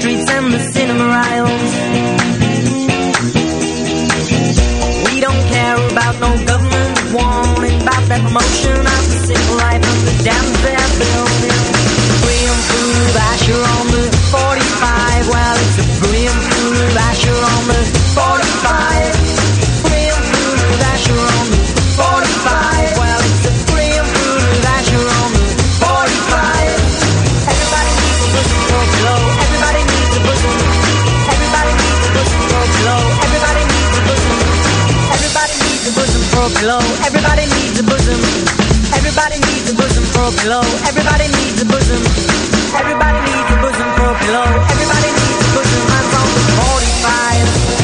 streets and the cinema aisles. We don't care about no government warning about that promotion of the simple life of the dams they're building. Brilliant food, Asher on the 45. Well, it's a brilliant food, Asher on the 45. Brilliant food, Asher on the 45. Well, it's a brilliant food, Asher on the 45. Everybody needs a bosom for a glow. Everybody needs a bosom. Everybody needs a bosom for a glow. Everybody needs a bosom. Everybody needs a bosom for a glow. Everybody needs a bosom. Everybody needs a bosom for a glow. Everybody needs a bosom. Everybody needs a bosom for a glow. Everybody needs a bosom. I'm on the 45.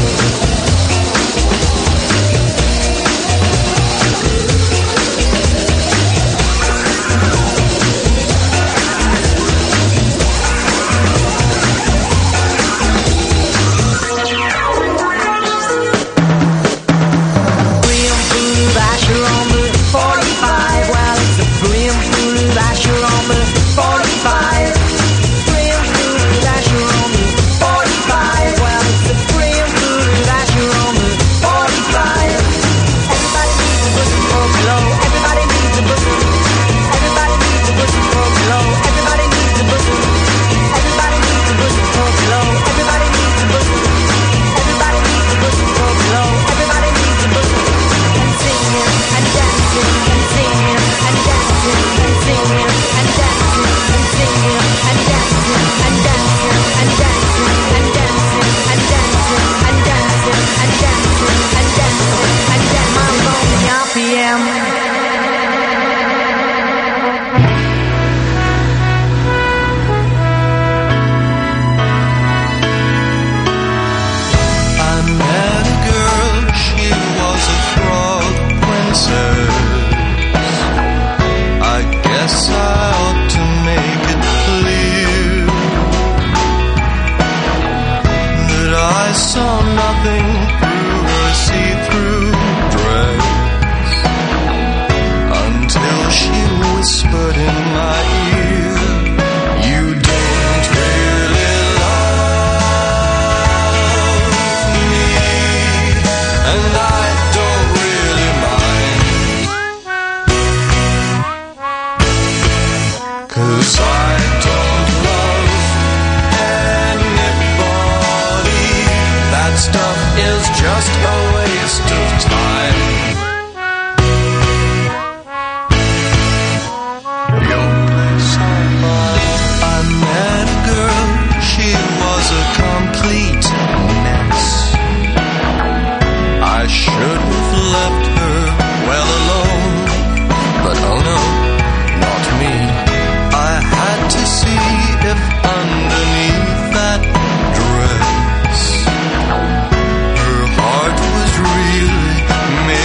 Her heart was really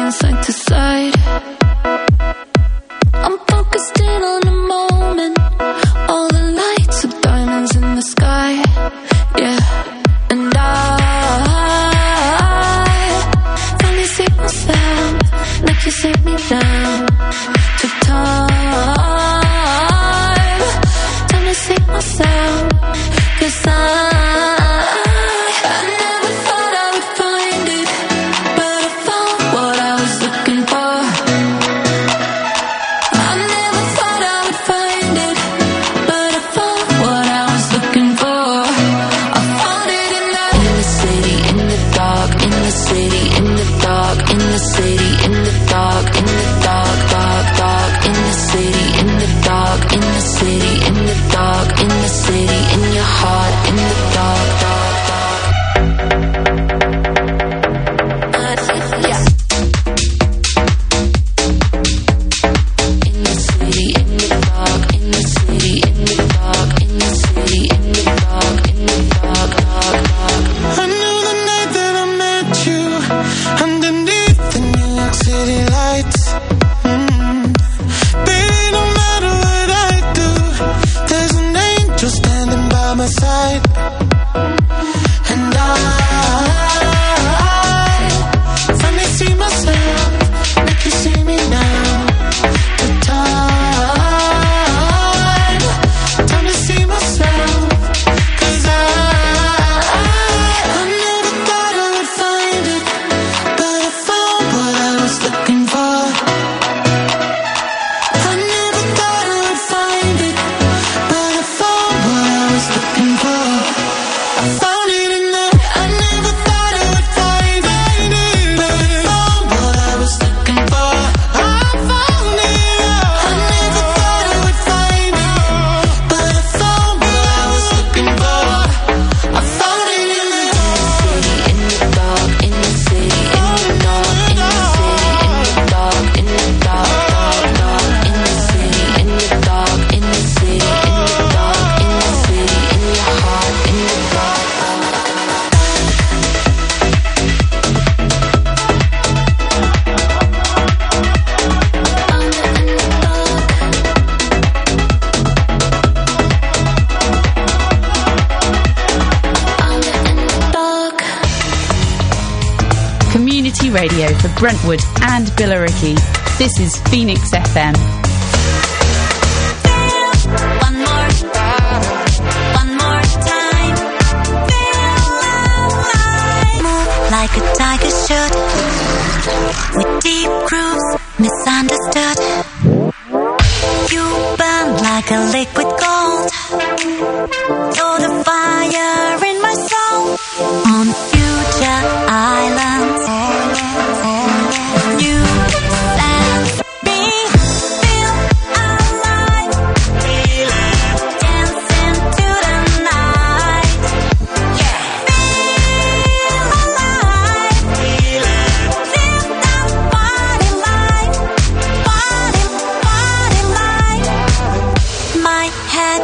from side to side. I'm focused in on the moment. All the lights are diamonds in the sky. Yeah, and I finally see myself like you sit me down. Took time to see myself, 'cause I never thought I would find it, but I found what I was looking for. I never thought I would find it, but I found what I was looking for. I found it in the city, in the dark, in the city, in the dark, in the city, in the dark, in the dark, dark, dark, in the city, in the dark, in the city, in the dark, in the city, in your heart, in the dark, dark, dark. Yeah. In the city, in the dark, in the city, in the dark, in the city, in the dark, in the dark, dark, dark. I knew the night that I met you underneath the New York City lights. Baby, no matter what I do, there's an angel standing by my side. And I finally see myself like you see me now. The time to see myself, 'cause I never thought I would find it, but I found what I was looking for. I never thought I would find it, but I found what I was looking for. I found it in the. I never thought I would find it, but I found what I was looking for. I found it. I never thought I would find it, but I found what I was looking for. I found it in the In the dark, in the city, in the dark, in the city, in the dark, in the dark, dark, dark, in the city, in the dark, in the city, in the dark, in the city, in your heart, in the dark. Community radio for Brentwood and Billericay. This is Phoenix FM. One more time. Move like a tiger should. With deep grooves, misunderstood. You burn like a liquid gold. You're the fire in my soul. On future islands. You stand me, feel alive. Dancing to the night. Yeah. Feel alive. Live that party life. Party life. My head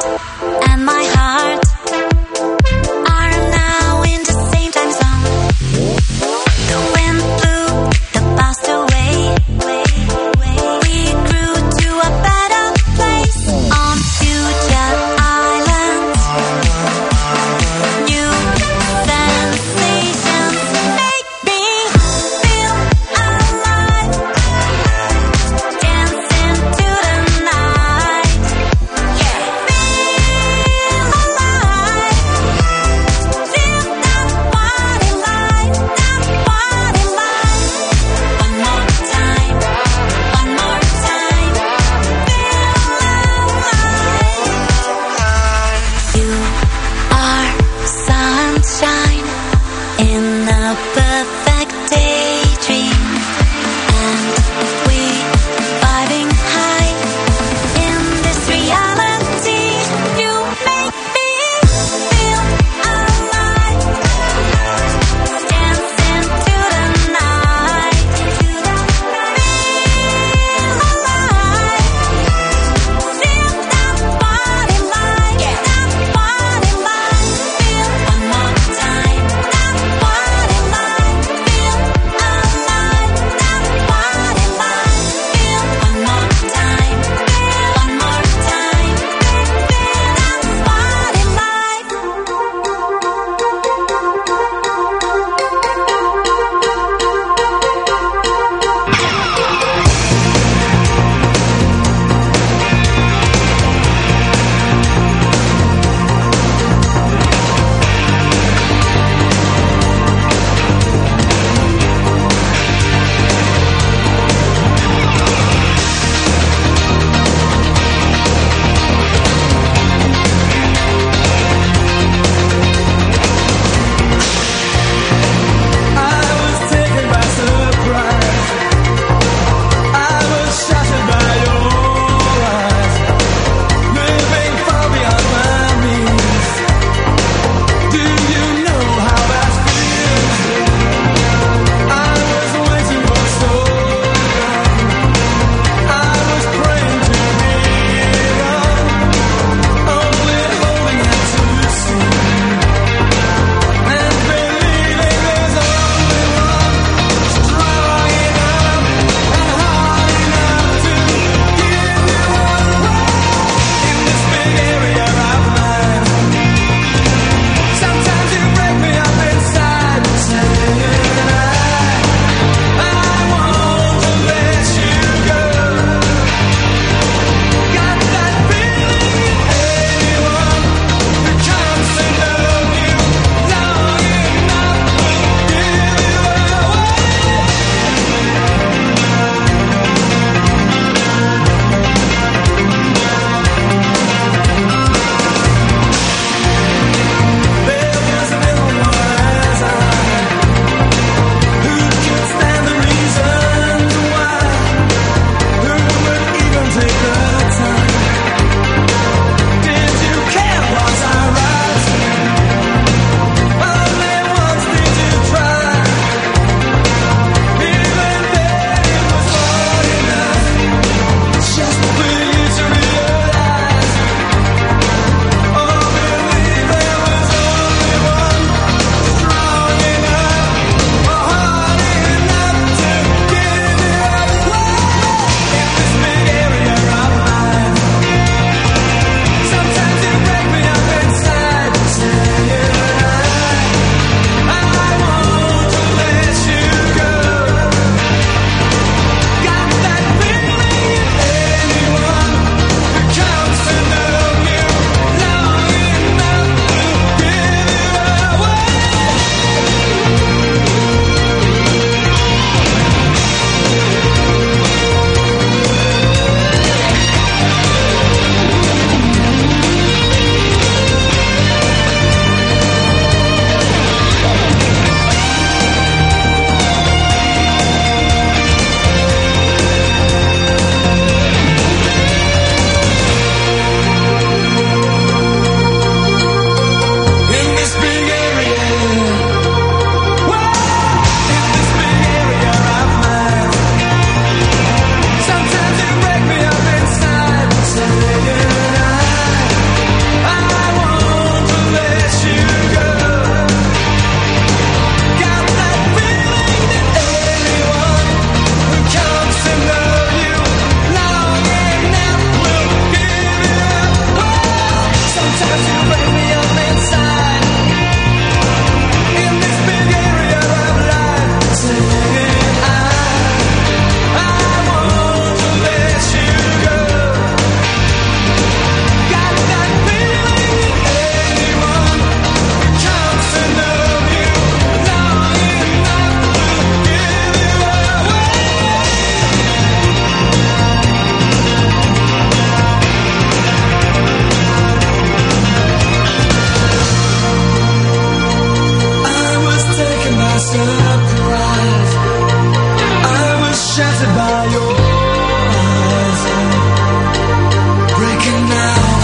shattered by your eyes, breaking down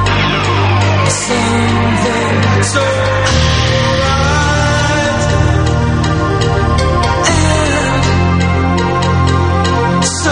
something so right and so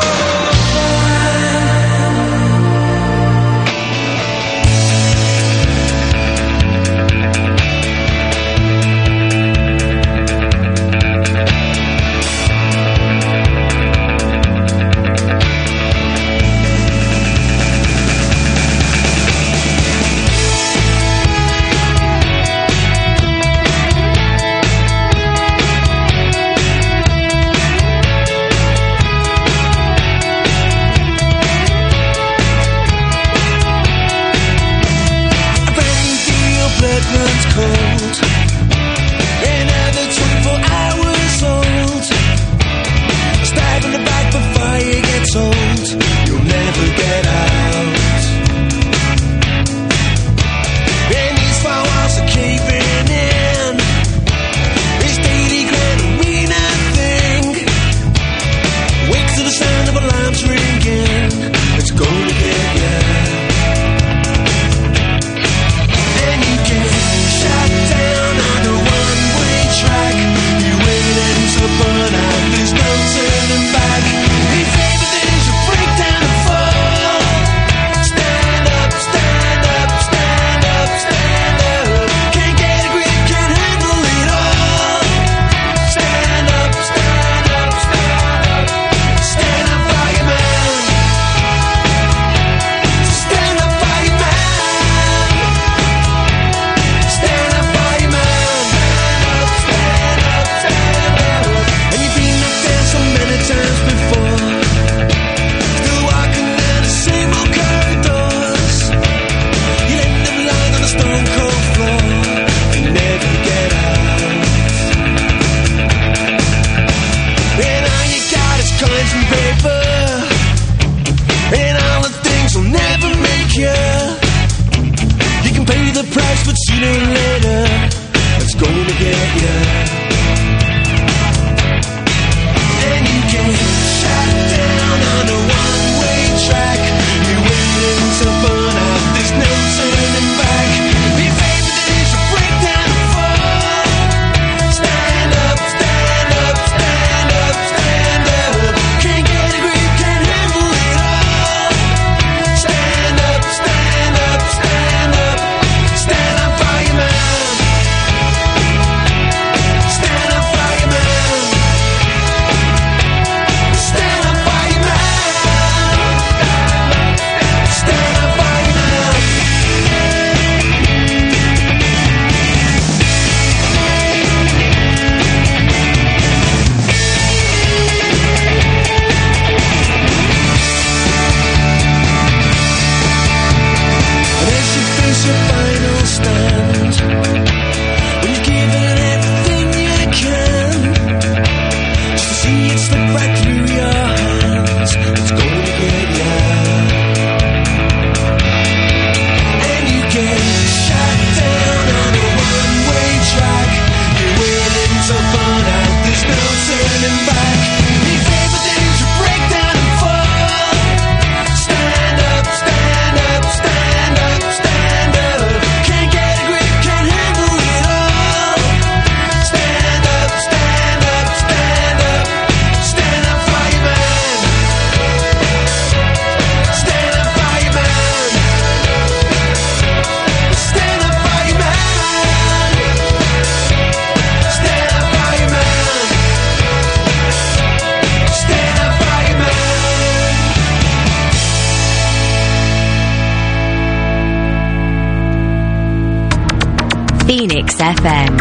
Phoenix FM.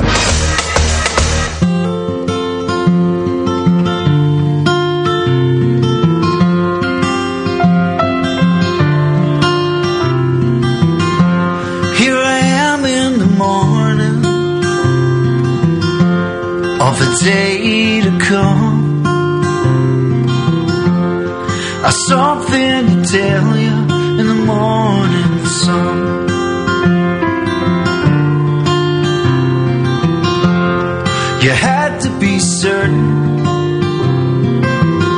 Here I am in the morning of a day to come. I've something to tell you in the morning sun. You had to be certain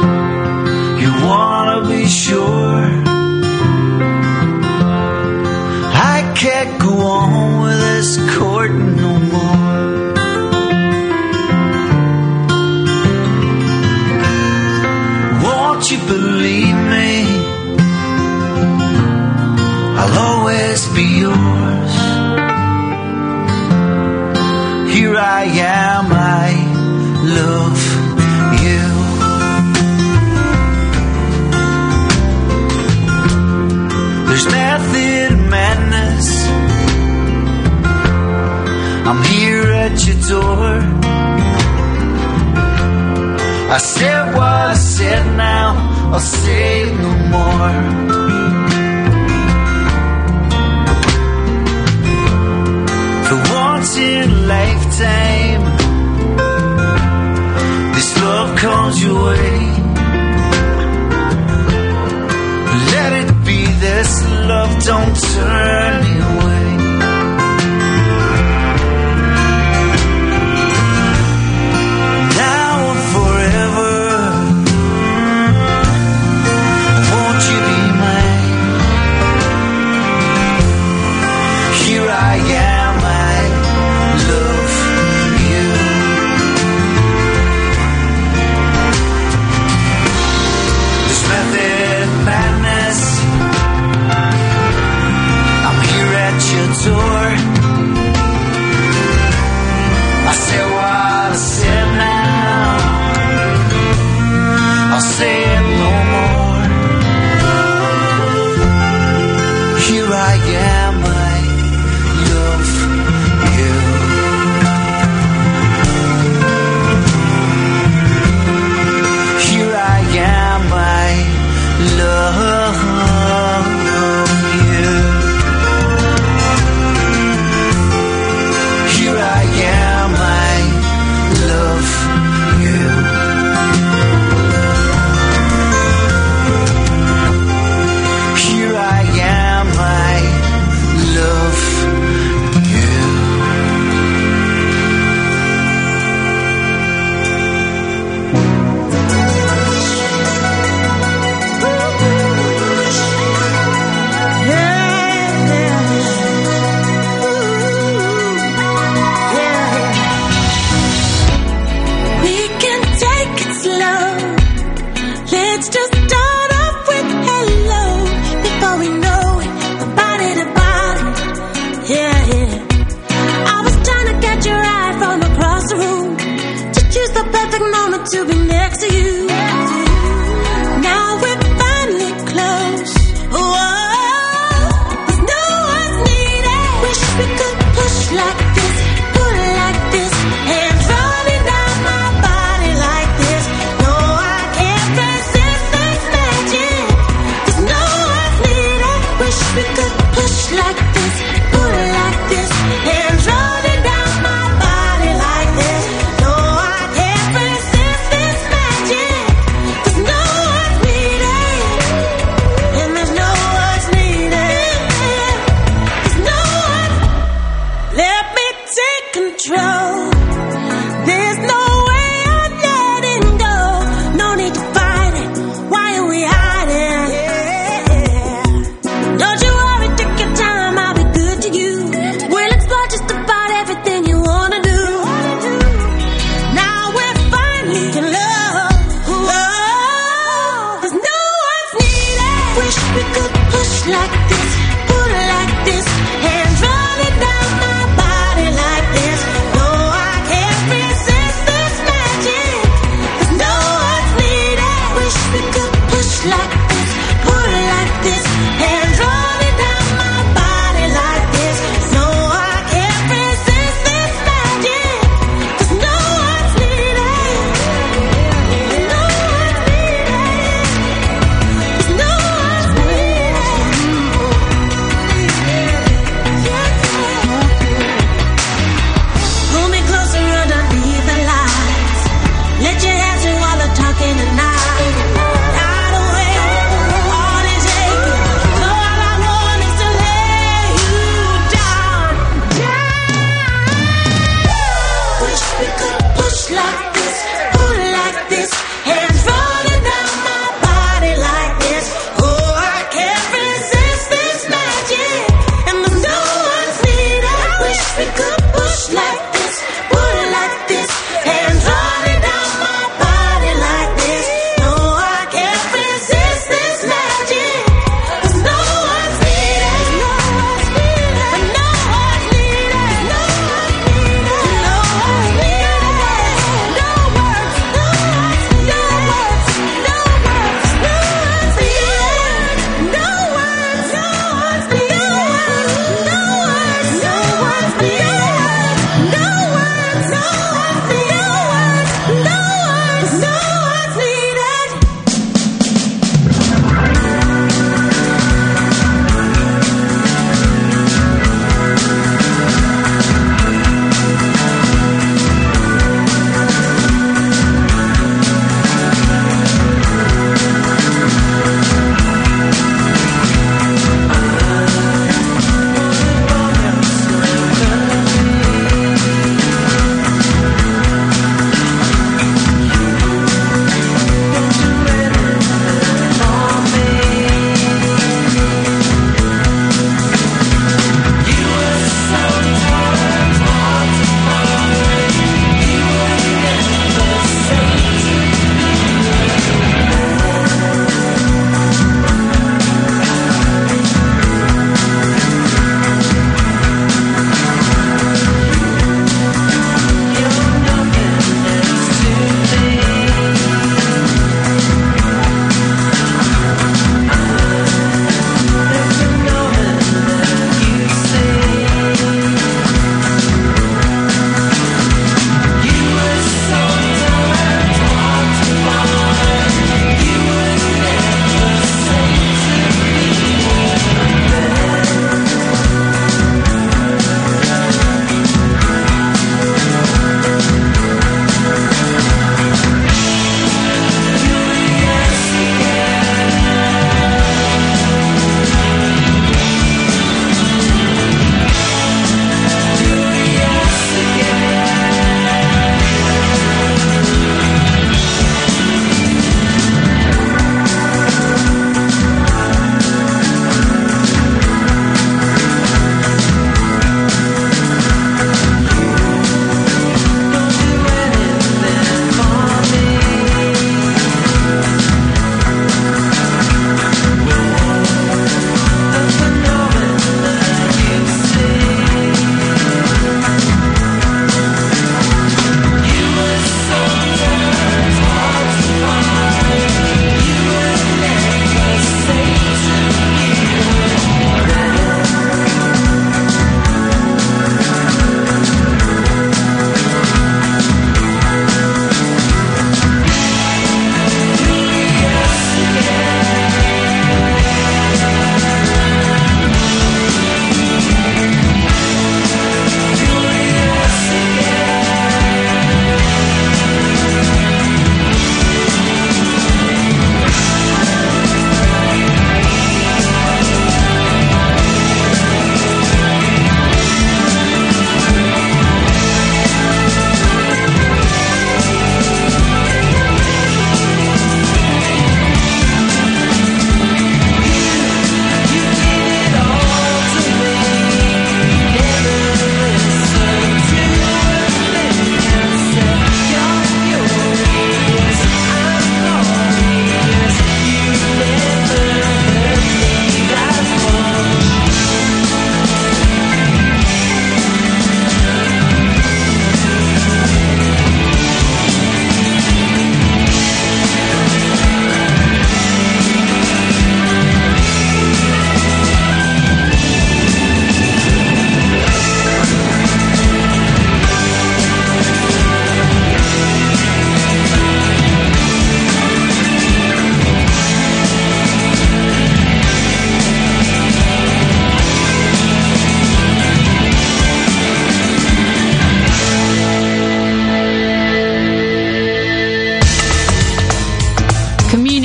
Won't you believe me? I'll always be yours. Here I am, I love you. There's method in madness. I'm here at your door. I said what I said, now I'll say it no more. For once in a lifetime, this love comes your way. Let it be this love, don't turn me away. Now and forever, won't you be mine? Here I am, I love you. This method madness, I'm here at your door. I said what I said, now I'll say it no more. Here I am, I love you. Here I am, I love you. Here I am, I love you. Here I am, I love you. We can take it slow. Let's just start off with hello. Before we know it, body to body. Yeah, yeah. I was trying to catch your eye from across the room. To choose the perfect moment to be next to you. Now we're finally close. Whoa, there's no one's needed. Wish we could push like this, pull like this, hands running down my body like this. No, I can't resist this magic. There's no one's needed. Wish we could push like this, pull like this, hands running down my body like this. No, I can't resist this magic.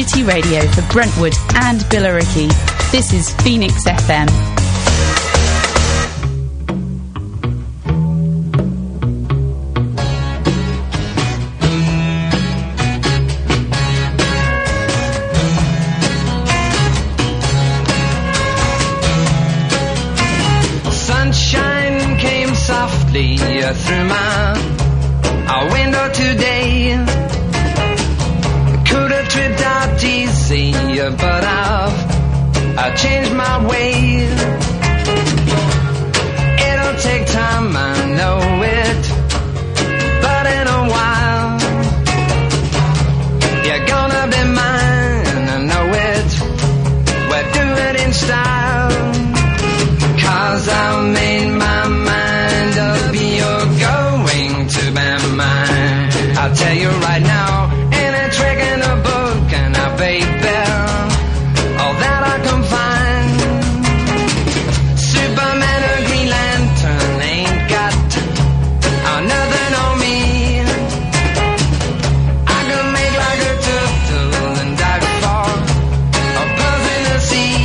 community radio for Brentwood and Billericay. This is Phoenix FM. Sunshine came softly through my window today. Could have tripped out easy, but I've changed my ways. It'll take time, I know it, but in a while you're gonna be mine, I know it. We'll do it in style, 'cause I made my mind up, you're going to be mine. I'll tell you right now, ain't a trick in a book, and I baby, all that I can find. Superman or Green Lantern ain't got nothing on me. I can make like a turtle and dive for a buzz in the sea.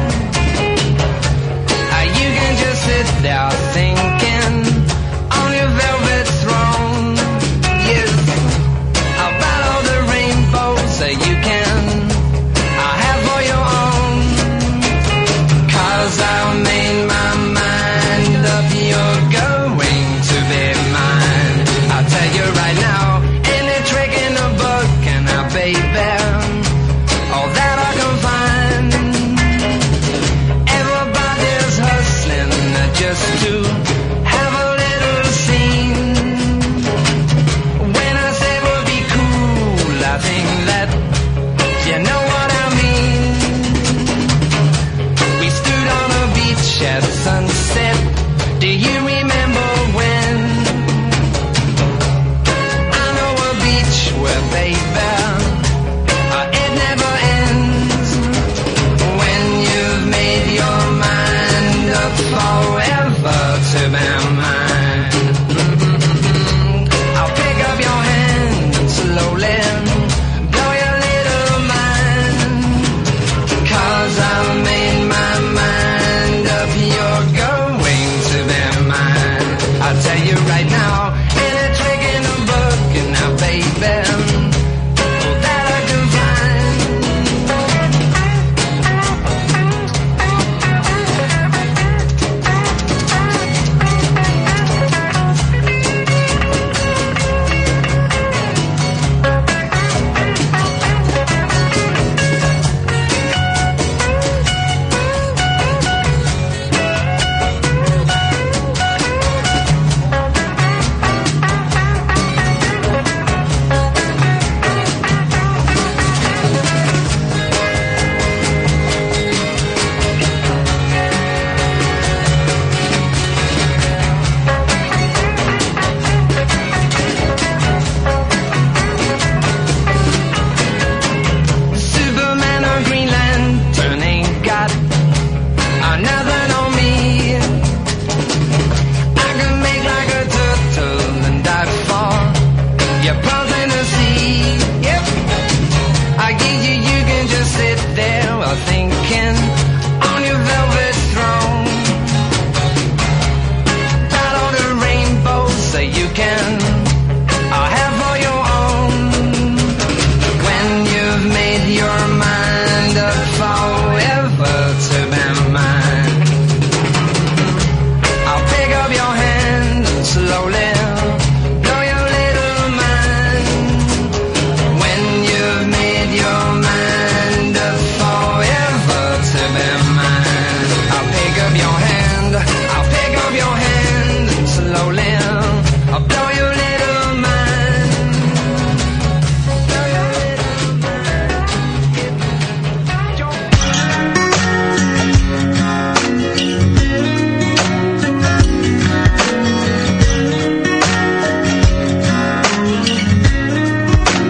You can just sit there thinking on your velvet throne. Yes, about all the rainbows that you can have for your own. 'Cause I made my mind up, you're going to be mine. I'll tell you right now, ain't a trick in the book, and I baby, all that I can find. Everybody's hustling just to have a little scene. When I say we'll be cool, I think that you know what I mean. We stood on a beach at sunset. Do you remember when? I know a beach where, baby, it never ends. When you've made your mind up forever to be mine. I'll pick up your hand and slowly blow your little mind. 'Cause I made my mind up, you're going to be mine. I'll tell you right now, ain't a trick in the book, and now baby, all that I can find. Superman or Green Lantern ain't got nothing on me. I can make like a turtle and dive for your pearls in the sea. Yep, I give you can just sit there while thinking on your velvet throne. About all the rainbows that you can have for your own. When you've made your mind up forever to be mine, I'll pick up your hand and slowly blow your little mind. When you've made your mind up forever to be mine, I'll pick up your hand, I'll pick up your hand and slowly I'll blow your little mind. Blow your little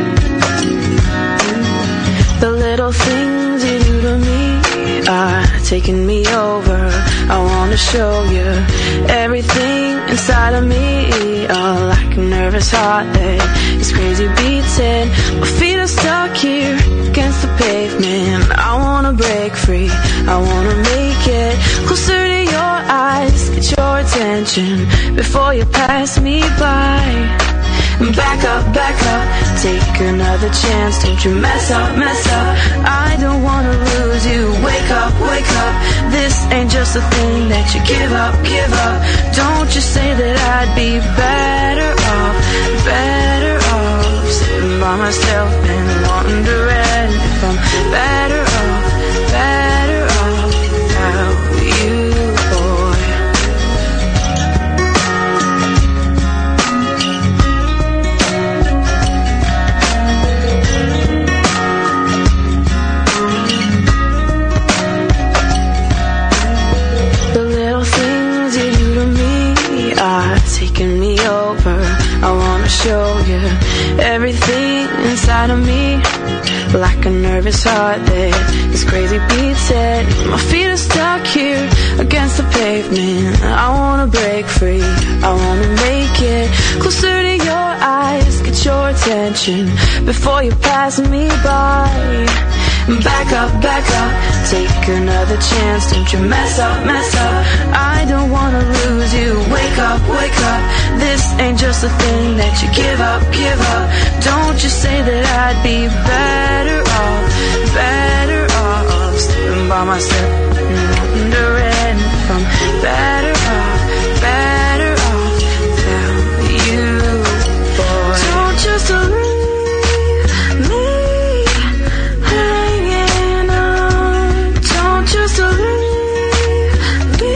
The little things you do to me are taking me over. I wanna show you everything inside of me. Oh, like a nervous heart that is crazy beating. My feet are stuck here against the pavement. I wanna break free, I wanna make it closer to your eyes, get your attention before you pass me by. Back up, take another chance. Don't you mess up. I don't wanna lose you. Wake up. This ain't just a thing that you give up. Don't you say that I'd be better off sitting by myself and wondering if I'm better off without you, boy. Taking me over, I wanna show you everything inside of me. Like a nervous heart that is crazy beating. My feet are stuck here against the pavement. I wanna break free, I wanna make it closer to your eyes, get your attention before you pass me by. Back up, take another chance. Don't you mess up. I don't wanna lose you. Wake up. This ain't just a thing that you give up. Don't you say that I'd be better off sitting by myself and wondering if I'm better off without you, boy. Don't just leave me hanging on. Don't just leave me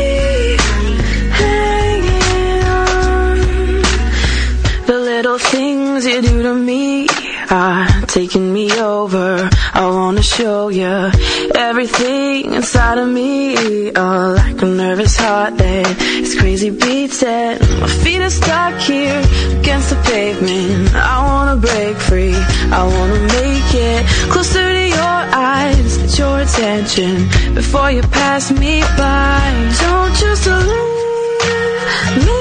hanging on. The little things you do to me are taking me over. I wanna show you everything inside of me. Oh, like a nervous heart that is crazy beating. My feet are stuck here against the pavement. I wanna break free, I wanna make it closer to your eyes, get your attention before you pass me by. Don't just leave me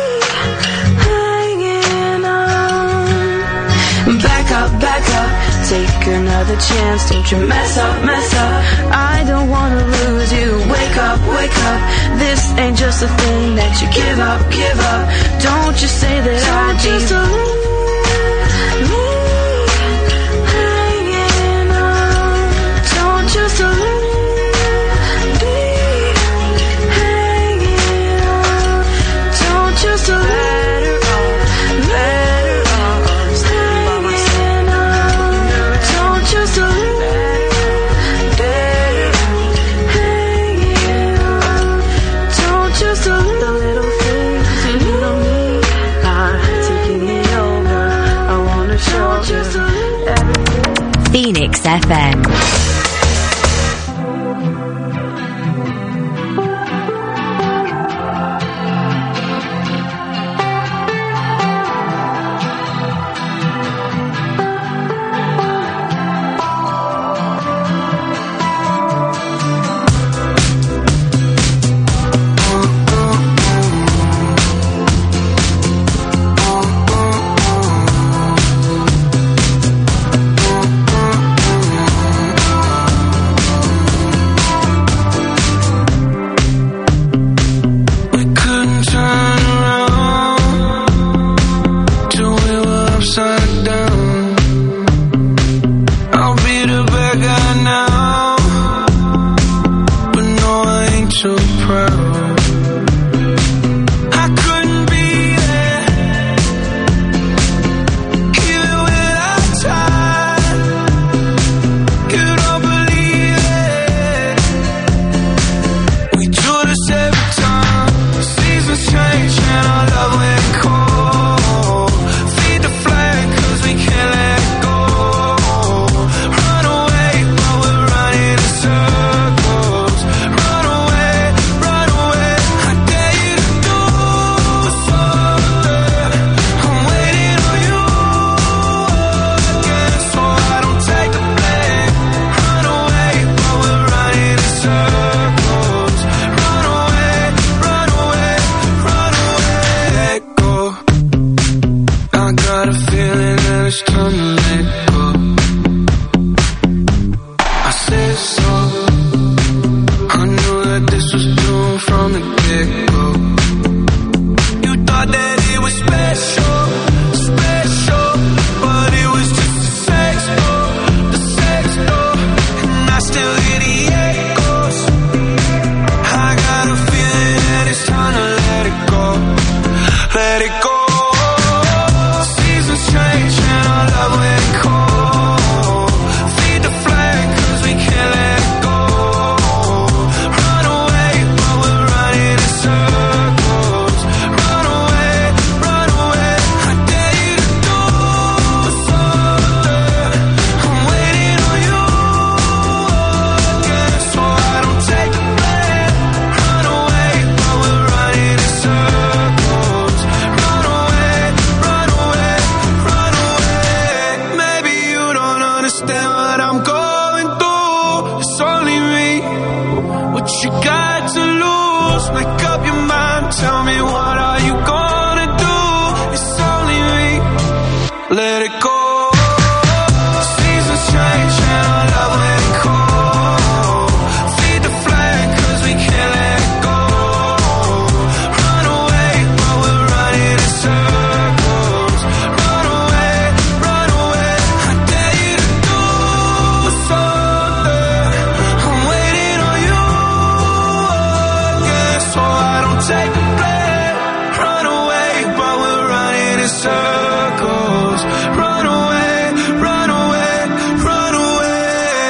hanging on. Back up, take another chance. Don't you mess up. I don't wanna lose you. Wake up. This ain't just a thing that you give up. Don't you say that I'd be just leave me hanging on. Don't just leave me hanging on. Don't just leave. Phoenix FM. close, make up your mind. Tell me, what are you gonna do? It's only me. Let it go. Seasons change and our love let it go. Feed the flame 'cause we can't let it go. Run away, but we're running in circles. Run away, run away. I dare you to do something. I'm waiting on you again, so I don't take the blame. Run away, but we're running in circles. Run away, run away, run away.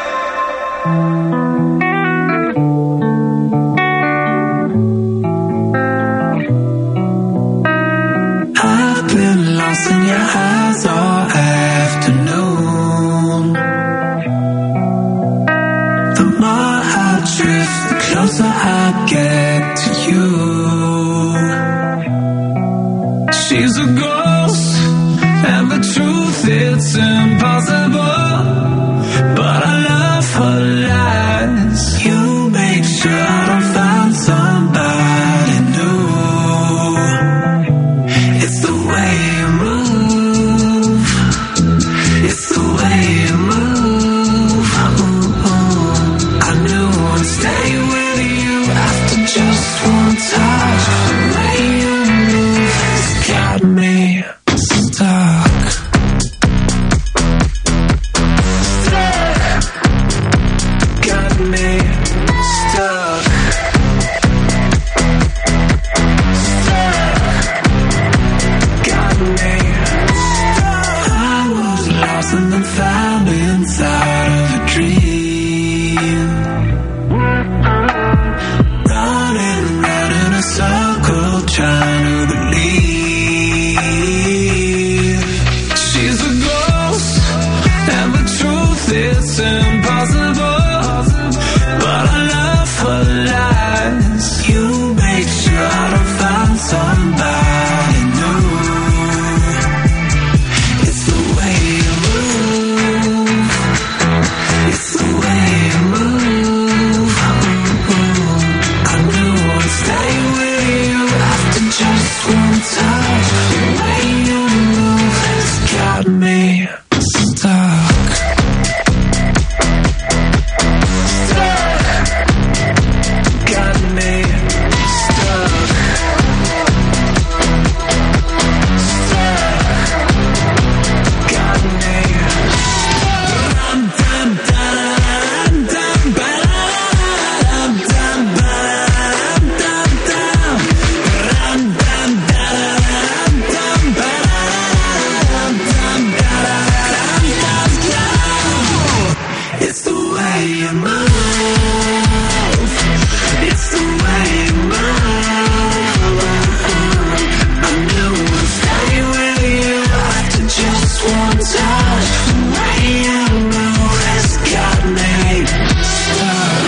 I've been lost in your eyes all afternoon. The more I drift, the closer I get to you. She's a ghost, and the truth, it's impossible. But I love her lies. You make sure I don't find somebody new. It's the way you move. It's the way you move. I knew I'd stay with you after just one touch. The way you move has got me stuck. Got me stuck. Got me stuck. I was lost and then found inside of a dream. Running round in a circle, trying to believe. She's a ghost, and the truth, it's impossible. But I love her lies. You make sure I don't find somebody new. It's the way you move. It's the way you move. I knew I'd stay with you after just one touch. The way you move has got me stuck. Got me stuck. Got me. Dum dum dum dum dum dum dum dum dum. Dum dum dum dum dum dum. It's the way you move. It's the way you move. I knew I'd stay with you after just one touch. The way you move has got me stuck.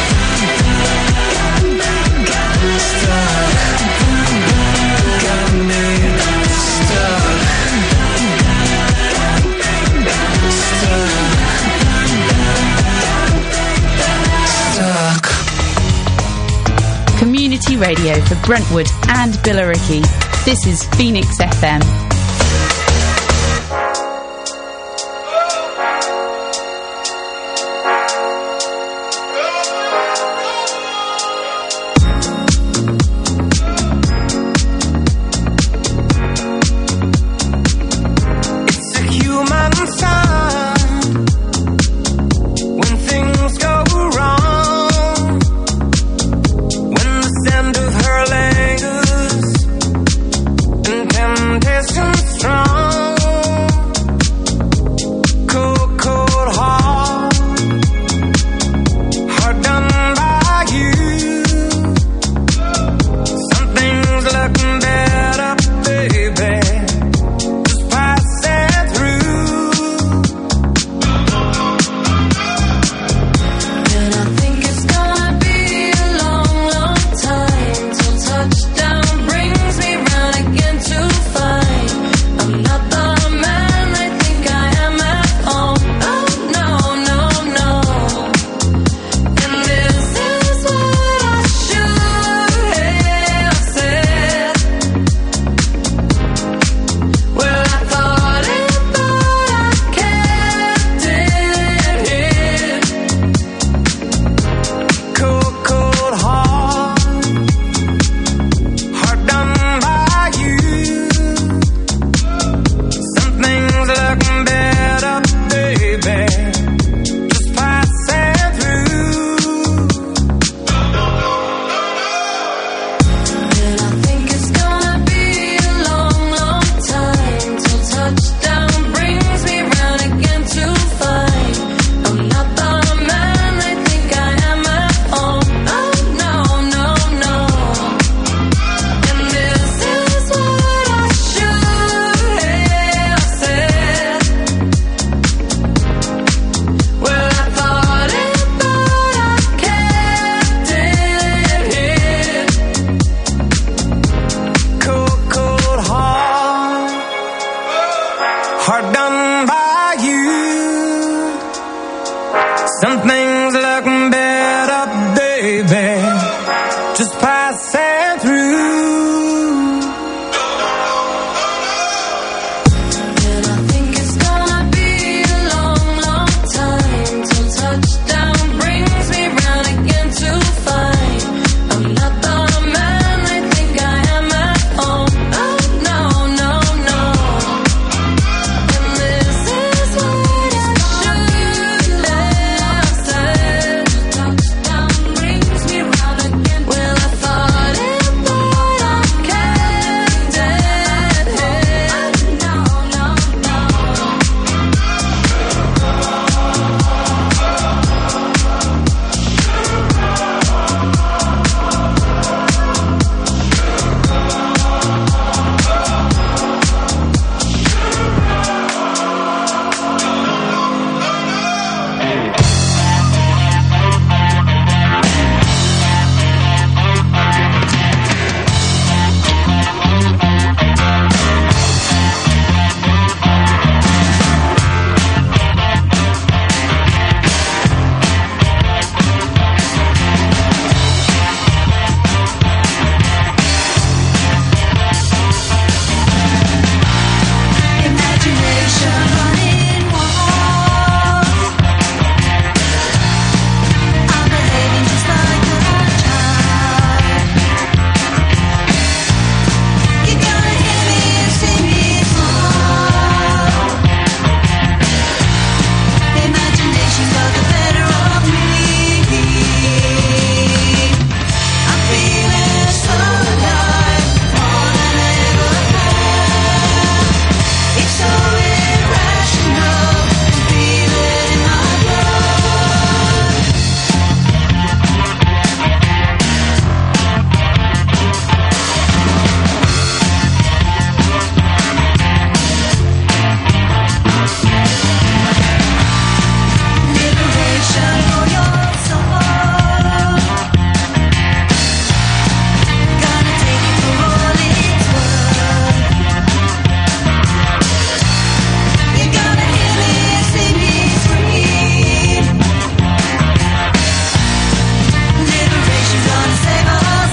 Got me stuck. Got me stuck. Stuck. Community radio for Brentwood and Billericay. This is Phoenix FM. It's a human sign when things go wrong. When the scent of her lingers and temptation Something's looking better, baby. Just passing through. And I think it's gonna be a long, long time till touchdown brings me round again to find I'm not the man I think I am at home. Oh no, no, no. And this is what I should have said. Touchdown brings me round again. Well, I thought it, but I kept it. No, no, no. Imagination running wild. I'm behaving just like a child. You gotta hear me and see me smile. Imagination got the better of me. I'm feeling so alive, more than I ever had. It's so irrational, feel it in my blood. Liberation for your soul. Gonna take it for all it's worth. You gotta hear me and see me scream. Liberation's gonna save our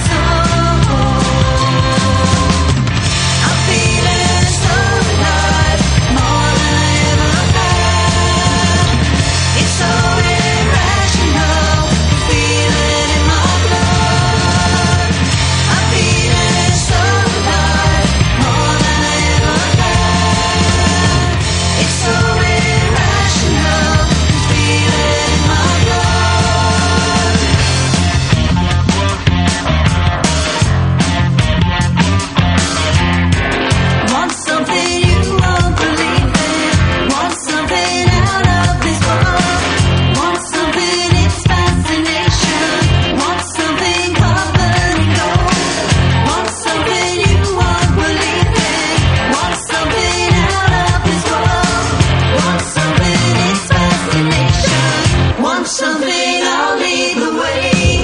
soul. I'm feeling so alive, more than I ever had. It's so irrational, feel it in my blood. I'm feeling so alive, more than I ever had. It's so irrational, feel it in my blood. Want something you won't believe in. Want something out of this world. Want something, it's fascination. Want something covered in gold. Want something you won't believe in. Want something out of this world. Want something, it's fascination. Want something, I'll lead the way.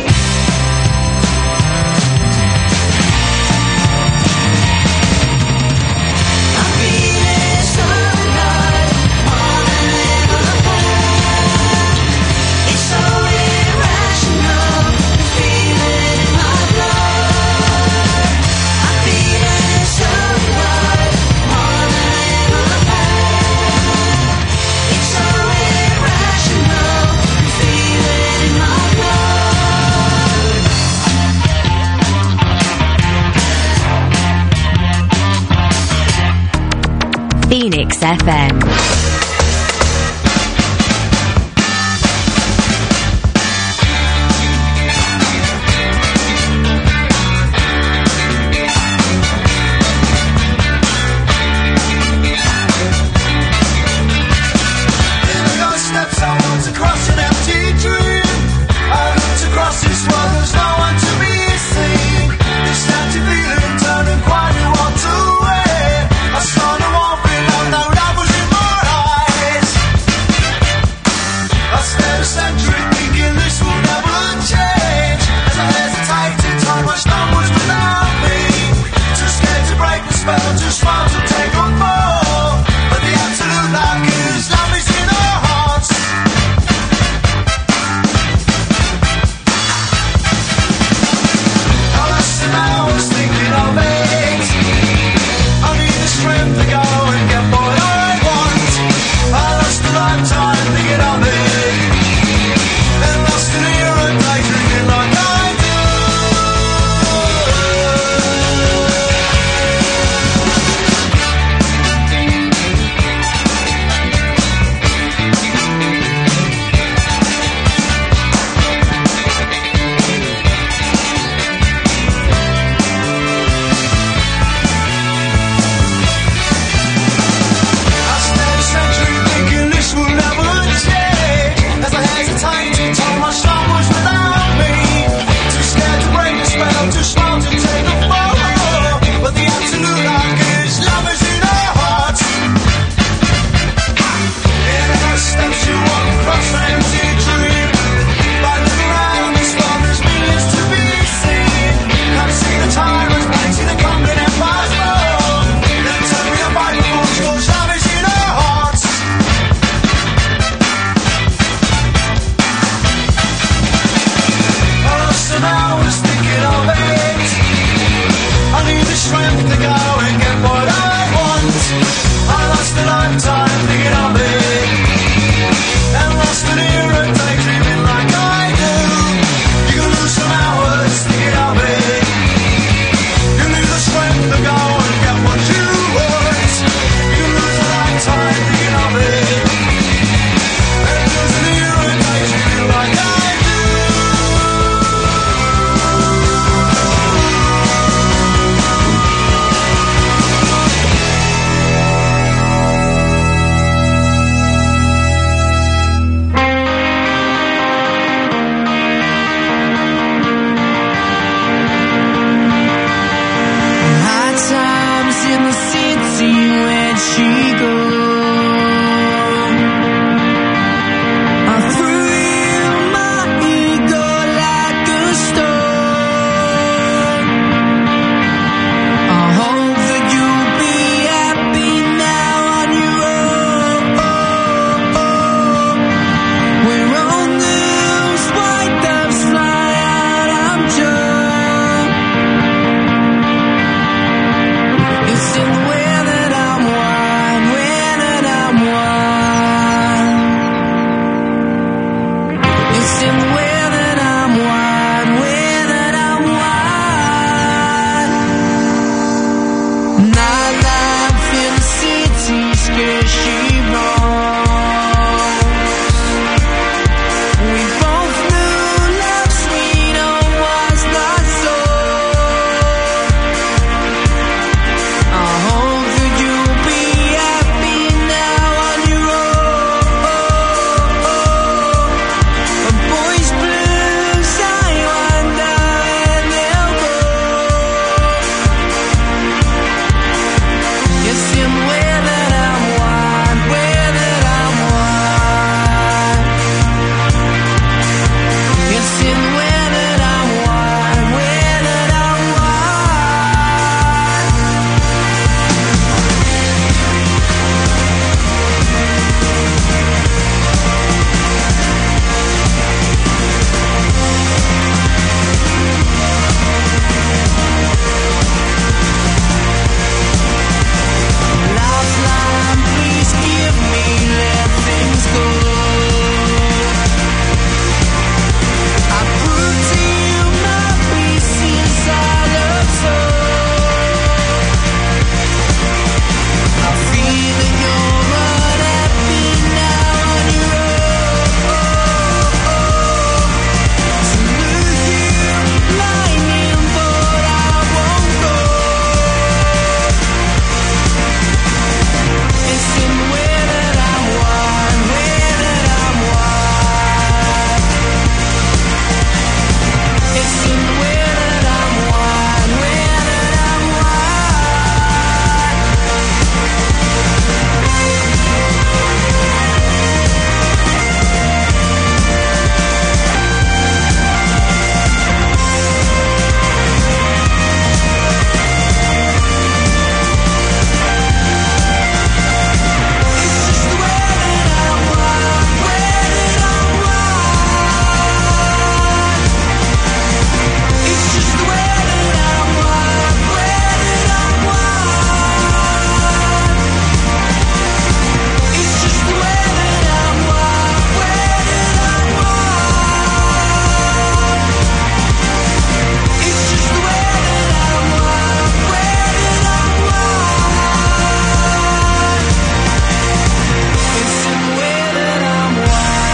I'm feeling so alive, more than I ever had. It's so irrational, feel it in my blood. I'm feeling so alive, more than I ever had. It's so irrational, feel it in my blood. Phoenix FM.